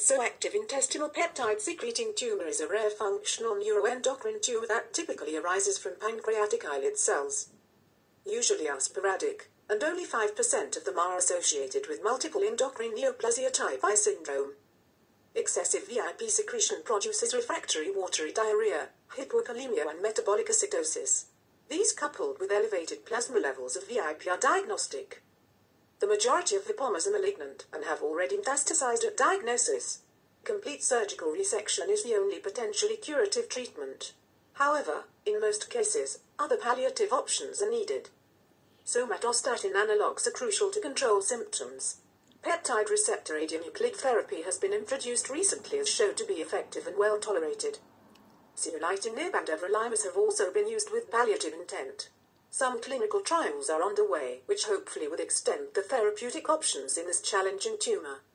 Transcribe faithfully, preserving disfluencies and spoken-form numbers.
hypoxoactive intestinal peptide-secreting tumor is a rare functional neuroendocrine tumor that typically arises from pancreatic islet cells. Usually are sporadic, and only five percent of them are associated with multiple endocrine neoplasia type I syndrome. Excessive V I P secretion produces refractory watery diarrhea, hypokalemia and metabolic acidosis. These, coupled with elevated plasma levels of V I P, are diagnostic. The majority of VIPomas are malignant and have already metastasized at diagnosis. Complete surgical resection is the only potentially curative treatment. However, in most cases, other palliative options are needed. Somatostatin analogs are crucial to control symptoms. Peptide receptor radionuclide therapy has been introduced recently as shown to be effective and well tolerated. Sirolitinib and everolimus have also been used with palliative intent. Some clinical trials are underway, which hopefully would extend the therapeutic options in this challenging tumor.